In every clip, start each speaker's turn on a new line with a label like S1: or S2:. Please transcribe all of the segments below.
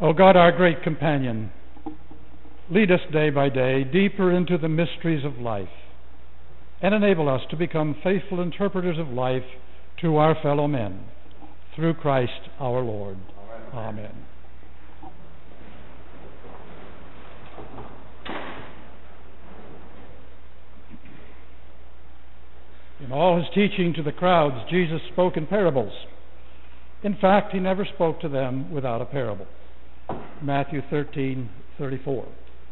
S1: O God, our great companion, lead us day by day deeper into the mysteries of life and enable us to become faithful interpreters of life to our fellow men. Through Christ our Lord. Amen. In all his teaching to the crowds, Jesus spoke in parables. In fact, he never spoke to them without a parable. Matthew 13:34.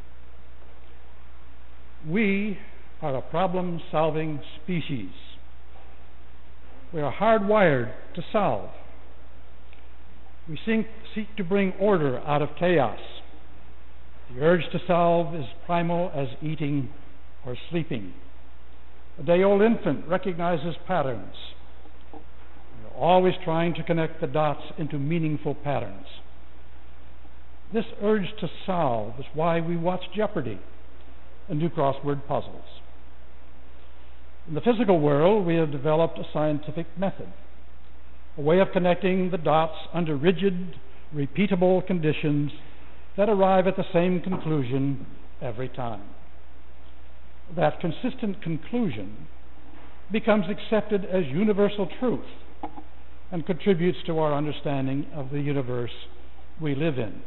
S1: We are a problem-solving species. We are hardwired to solve. We seek to bring order out of chaos. The urge to solve is primal as eating or sleeping. A day-old infant recognizes patterns. We are always trying to connect the dots into meaningful patterns. This urge to solve is why we watch Jeopardy and do crossword puzzles. In the physical world, we have developed a scientific method, a way of connecting the dots under rigid, repeatable conditions that arrive at the same conclusion every time. That consistent conclusion becomes accepted as universal truth and contributes to our understanding of the universe we live in.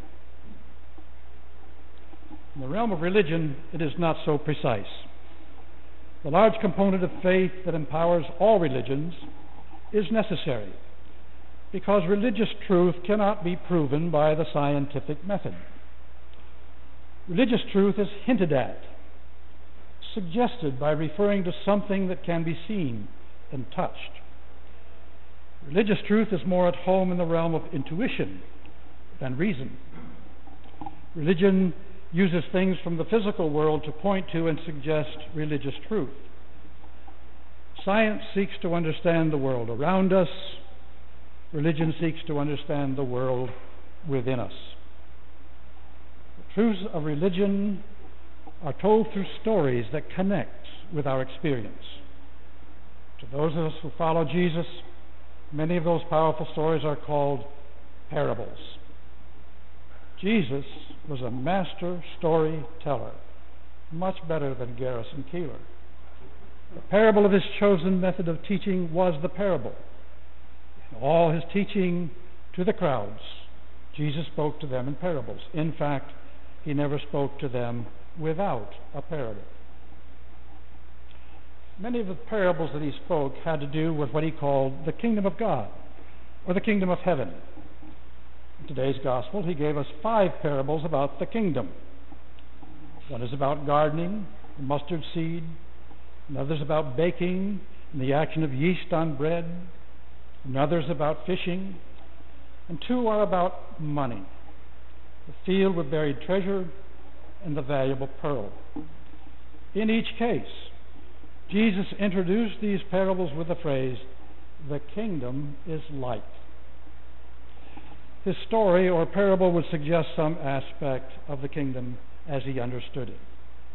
S1: In the realm of religion, it is not so precise. The large component of faith that empowers all religions is necessary because religious truth cannot be proven by the scientific method. Religious truth is hinted at, suggested by referring to something that can be seen and touched. Religious truth is more at home in the realm of intuition than reason. Religion uses things from the physical world to point to and suggest religious truth. Science seeks to understand the world around us. Religion seeks to understand the world within us. The truths of religion are told through stories that connect with our experience. To those of us who follow Jesus, many of those powerful stories are called parables. Jesus was a master storyteller, much better than Garrison Keillor. The parable of his chosen method of teaching was the parable. In all his teaching to the crowds, Jesus spoke to them in parables. In fact, he never spoke to them without a parable. Many of the parables that he spoke had to do with what he called the kingdom of God or the kingdom of heaven. In today's gospel, he gave us 5 parables about the kingdom. One is about gardening, the mustard seed. Another is about baking and the action of yeast on bread. Another is about fishing. And 2 are about money, the field with buried treasure and the valuable pearl. In each case, Jesus introduced these parables with the phrase, "The kingdom is like." His story or parable would suggest some aspect of the kingdom as he understood it.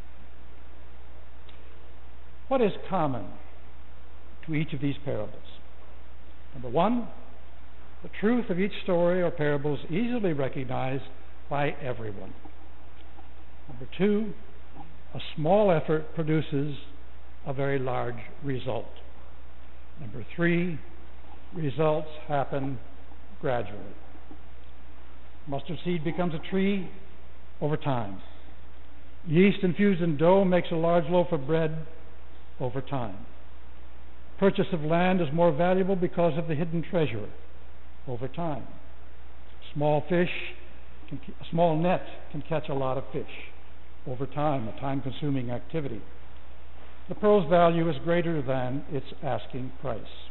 S1: What is common to each of these parables? Number 1, the truth of each story or parable is easily recognized by everyone. Number 2, a small effort produces a very large result. Number 3, results happen gradually. Mustard seed becomes a tree over time. Yeast infused in dough makes a large loaf of bread over time. Purchase of land is more valuable because of the hidden treasure over time. A small net can catch a lot of fish over time, a time-consuming activity. The pearl's value is greater than its asking price.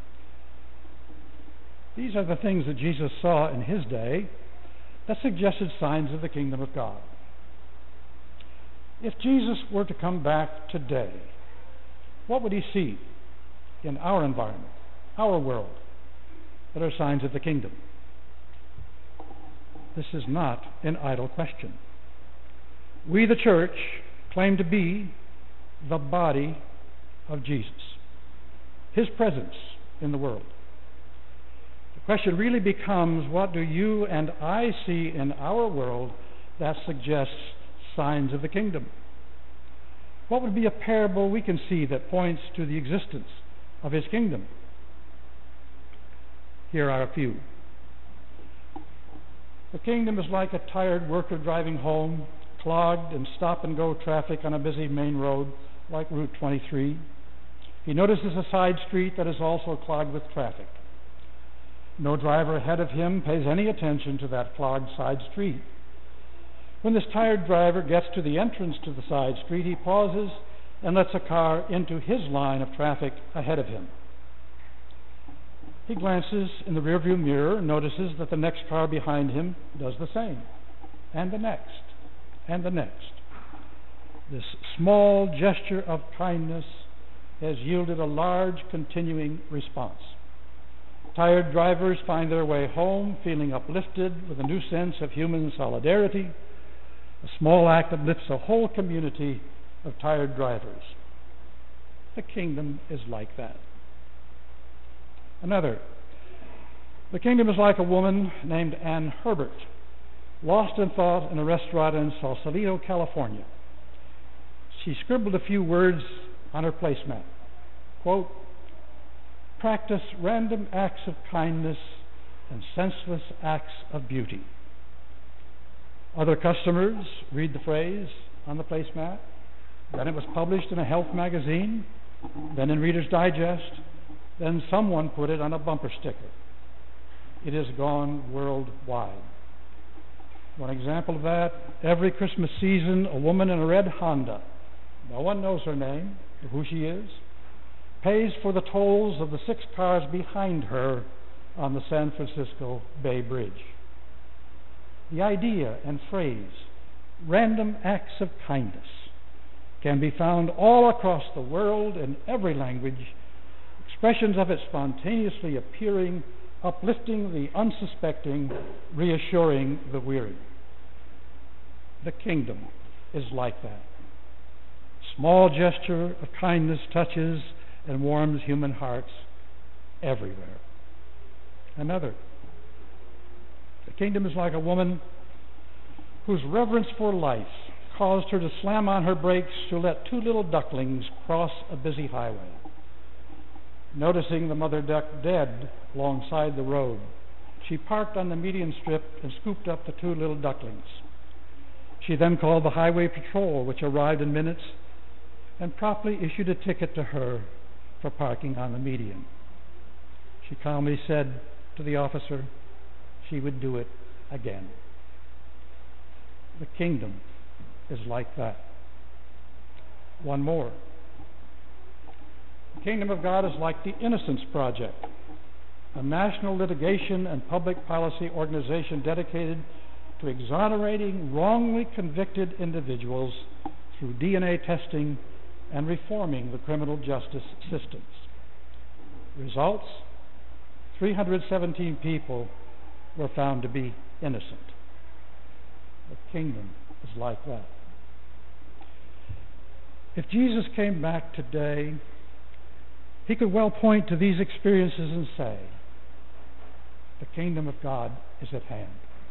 S1: These are the things that Jesus saw in his day that suggested signs of the kingdom of God. If Jesus were to come back today, what would he see in our environment, our world, that are signs of the kingdom? This is not an idle question. We, the church, claim to be the body of Jesus, his presence in the world. The question really becomes, what do you and I see in our world that suggests signs of the kingdom? What would be a parable we can see that points to the existence of his kingdom? Here are a few. The kingdom is like a tired worker driving home, clogged and stop-and-go traffic on a busy main road like Route 23. He notices a side street that is also clogged with traffic. No driver ahead of him pays any attention to that clogged side street. When this tired driver gets to the entrance to the side street, he pauses and lets a car into his line of traffic ahead of him. He glances in the rearview mirror and notices that the next car behind him does the same, and the next, and the next. This small gesture of kindness has yielded a large continuing response. Tired drivers find their way home feeling uplifted with a new sense of human solidarity. A small act uplifts a whole community of tired drivers. The kingdom is like that. Another. The kingdom is like a woman named Ann Herbert, lost in thought in a restaurant in Sausalito, California. She scribbled a few words on her placemat. Quote, "Practice random acts of kindness and senseless acts of beauty." Other customers read the phrase on the placemat. Then it was published in a health magazine, then in Reader's Digest, then someone put it on a bumper sticker. It has gone worldwide. One example of that, every Christmas season, a woman in a red Honda, no one knows her name or who she is, pays for the tolls of the 6 cars behind her on the San Francisco Bay Bridge. The idea and phrase, random acts of kindness, can be found all across the world in every language, expressions of it spontaneously appearing, uplifting the unsuspecting, reassuring the weary. The kingdom is like that. Small gesture of kindness touches and warms human hearts everywhere. Another. The kingdom is like a woman whose reverence for life caused her to slam on her brakes to let 2 little ducklings cross a busy highway. Noticing the mother duck dead alongside the road, she parked on the median strip and scooped up the 2 little ducklings. She then called the highway patrol, which arrived in minutes and promptly issued a ticket to her for parking on the median. She calmly said to the officer she would do it again. The kingdom is like that. One more. The kingdom of God is like the Innocence Project, a national litigation and public policy organization dedicated to exonerating wrongly convicted individuals through DNA testing and reforming the criminal justice systems. Results? 317 people were found to be innocent. The kingdom is like that. If Jesus came back today, he could well point to these experiences and say, the kingdom of God is at hand.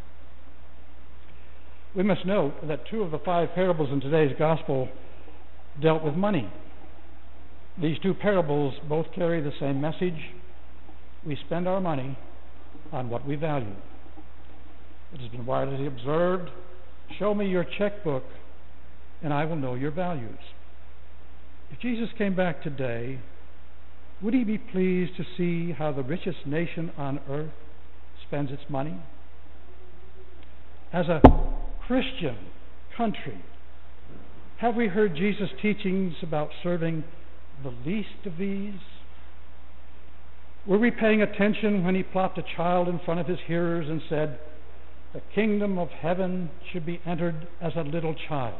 S1: We must note that 2 of the 5 parables in today's gospel dealt with money. These 2 parables both carry the same message. We spend our money on what we value. It has been widely observed, show me your checkbook and I will know your values. If Jesus came back today, would he be pleased to see how the richest nation on earth spends its money? As a Christian country, have we heard Jesus' teachings about serving the least of these? Were we paying attention when he plopped a child in front of his hearers and said, the kingdom of heaven should be entered as a little child?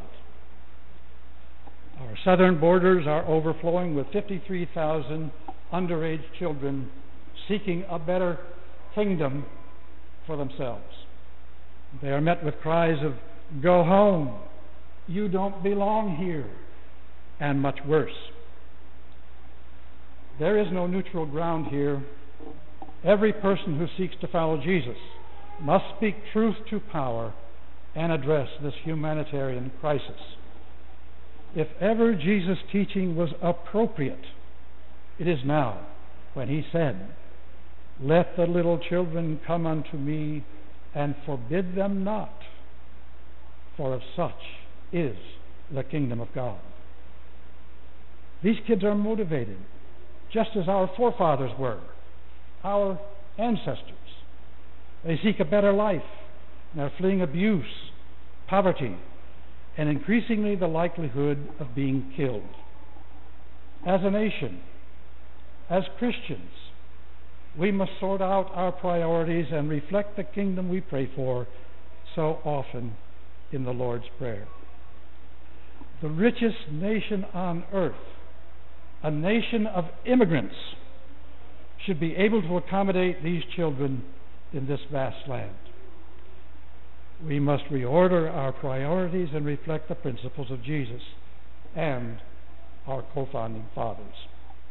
S1: Our southern borders are overflowing with 53,000 underage children seeking a better kingdom for themselves. They are met with cries of, go home, you don't belong here, and much worse. There is no neutral ground here, Every person who seeks to follow Jesus must speak truth to power and address this humanitarian crisis. If ever Jesus' teaching was appropriate, it is now, when he said, "Let the little children come unto me, and forbid them not, for of such is the kingdom of God." These kids are motivated, just as our forefathers were, our ancestors. They seek a better life, and are fleeing abuse, poverty, and increasingly the likelihood of being killed. As a nation, as Christians, we must sort out our priorities and reflect the kingdom we pray for so often in the Lord's Prayer. The richest nation on earth, a nation of immigrants, should be able to accommodate these children in this vast land. We must reorder our priorities and reflect the principles of Jesus and our co-founding fathers.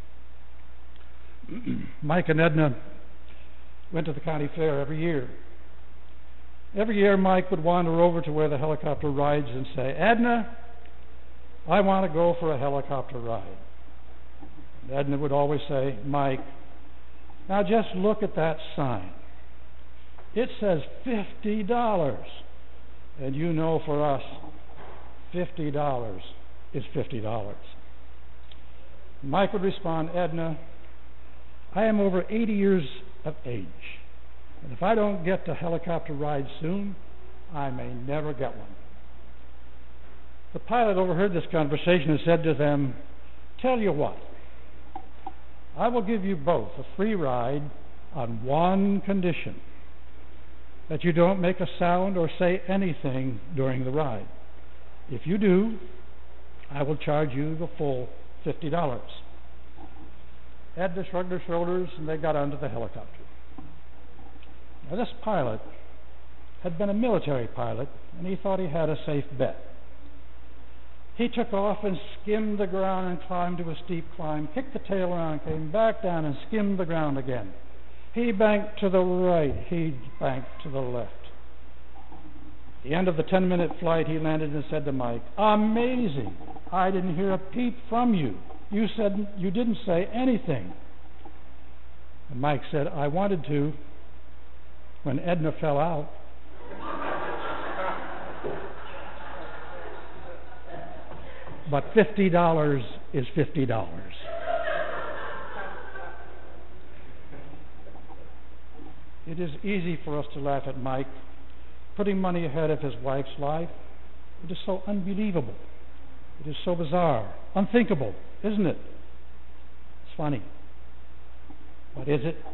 S1: Mike and Edna went to the county fair every year. Every year Mike would wander over to where the helicopter rides and say, "Edna, I want to go for a helicopter ride." And Edna would always say, "Mike, now just look at that sign. It says $50. And you know for us, $50 is $50. Mike would respond, "Edna, I am over 80 years of age, and if I don't get the helicopter ride soon, I may never get one." The pilot overheard this conversation and said to them, "Tell you what, I will give you both a free ride on one condition, that you don't make a sound or say anything during the ride. If you do, I will charge you the full $50. Edna shrugged her shoulders, and they got onto the helicopter. Now, this pilot had been a military pilot, and he thought he had a safe bet. He took off and skimmed the ground and climbed to a steep climb, kicked the tail around, came back down and skimmed the ground again. He banked to the right, he banked to the left. At the end of the 10-minute flight, he landed and said to Mike, "Amazing! I didn't hear a peep from you. You said you didn't say anything." And Mike said, "I wanted to when Edna fell out." But $50 is $50. It is easy for us to laugh at Mike, putting money ahead of his wife's life. It is so unbelievable. It is so bizarre, unthinkable, isn't it? It's funny. But is it?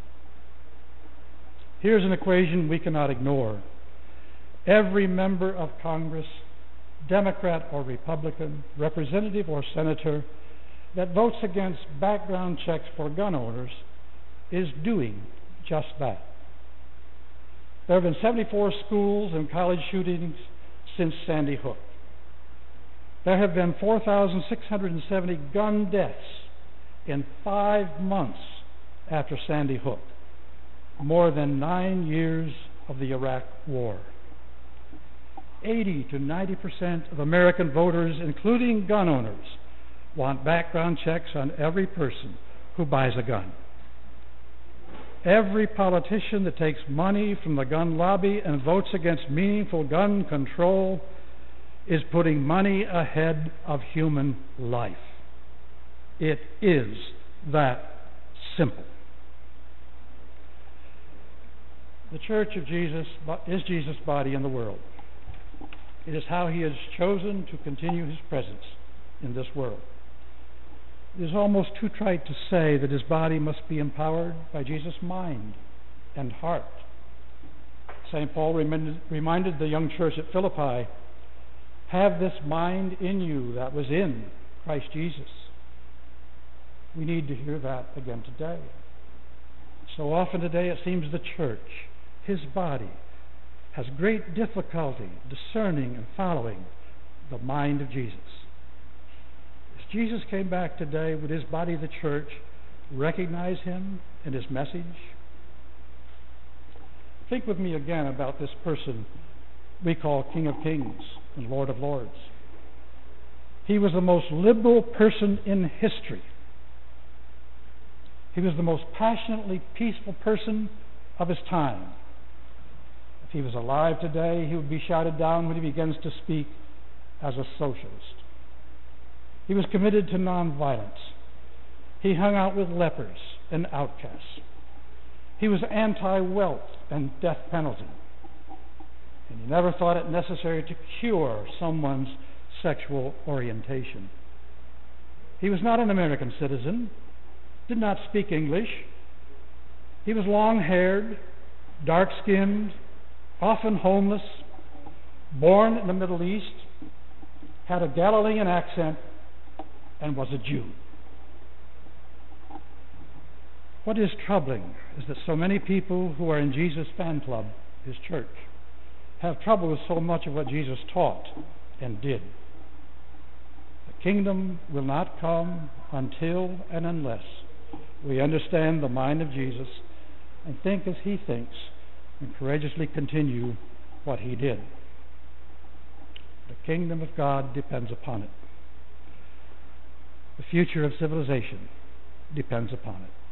S1: Here's an equation we cannot ignore. Every member of Congress, Democrat or Republican, representative or senator, that votes against background checks for gun owners is doing just that. There have been 74 schools and college shootings since Sandy Hook. There have been 4,670 gun deaths in 5 months after Sandy Hook, more than 9 years of the Iraq War. 80 to 90% of American voters, including gun owners, want background checks on every person who buys a gun. Every politician that takes money from the gun lobby and votes against meaningful gun control is putting money ahead of human life. It is that simple. The Church of Jesus is Jesus' body in the world. It is how he has chosen to continue his presence in this world. It is almost too trite to say that his body must be empowered by Jesus' mind and heart. St. Paul reminded the young church at Philippi, "Have this mind in you that was in Christ Jesus." We need to hear that again today. So often today it seems the church, his body, has great difficulty discerning and following the mind of Jesus. As Jesus came back today, would his body, the church, recognize him and his message? Think with me again about this person we call King of Kings and Lord of Lords. He was the most liberal person in history. He was the most passionately peaceful person of his time. If he was alive today, he would be shouted down when he begins to speak as a socialist. He was committed to nonviolence. He hung out with lepers and outcasts. He was anti-wealth and death penalty. And he never thought it necessary to cure someone's sexual orientation. He was not an American citizen, did not speak English. He was long-haired, dark-skinned, often homeless, born in the Middle East, had a Galilean accent, and was a Jew. What is troubling is that so many people who are in Jesus' fan club, his church, have trouble with so much of what Jesus taught and did. The kingdom will not come until and unless we understand the mind of Jesus and think as he thinks and courageously continue what he did. The kingdom of God depends upon it. The future of civilization depends upon it.